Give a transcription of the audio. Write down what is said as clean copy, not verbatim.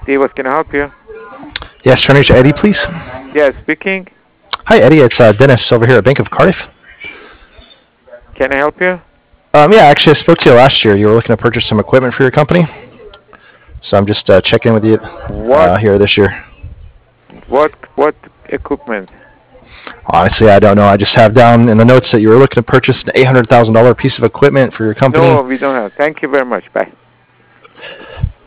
Steve, can I help you? Yes, trying to reach Eddie, please. Yeah, speaking. Hi, Eddie. It's Dennis over here at Bank of Cardiff. Can I help you? Yeah, actually, I spoke to you last year. You were looking to purchase some equipment for your company, so I'm just checking with you What here this year. what equipment? Honestly, I don't know. I just have down in the notes that you were looking to purchase an $800,000 piece of equipment for your company. No, we don't have. Thank you very much. Bye.